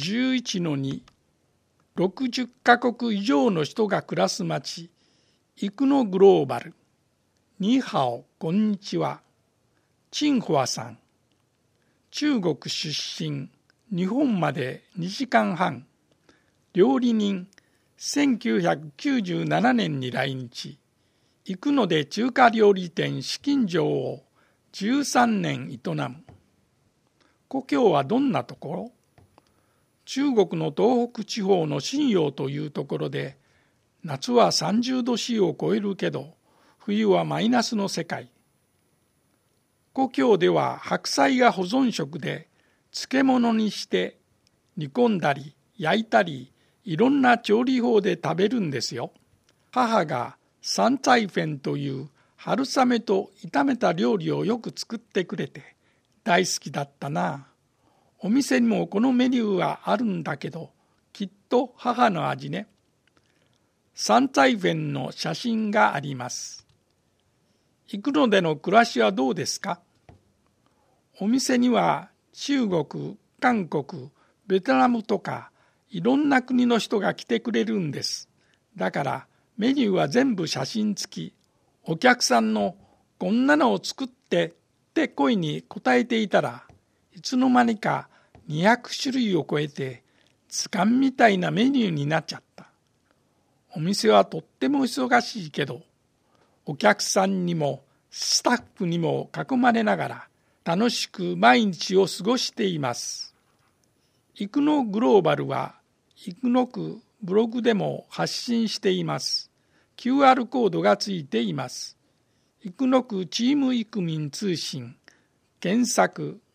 11-2、60カ国以上の人が暮らす町、生野グローバル。ニーハオ、こんにちは。チンホアさん。中国出身、日本まで2時間半。料理人、1997年に来日。生野で中華料理店紫金城を13年営む。故郷はどんなところ？中国の東北地方の瀋陽というところで、夏は30度 C を超えるけど、冬はマイナスの世界。故郷では白菜が保存食で、漬物にして煮込んだり焼いたり、いろんな調理法で食べるんですよ。母が山菜粉という春雨と炒めた料理をよく作ってくれて、大好きだったな。お店にもこのメニューはあるんだけど、きっと母の味ね。山菜粉の写真があります。生野での暮らしはどうですか？お店には中国、韓国、ベトナムとかいろんな国の人が来てくれるんです。だからメニューは全部写真付き。お客さんのこんなのを作ってって声に答えていたら、いつの間にか200種類を超えて図鑑みたいなメニューになっちゃった。お店はとっても忙しいけど、お客さんにもスタッフにも囲まれながら楽しく毎日を過ごしています。生野グローバルは生野区ブログでも発信しています。QR コードがついています。生野区チームイクミン通信検索